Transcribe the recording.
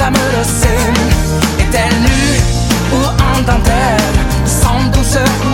à me laisser. Est-elle nue ou en dentelle, sans douceur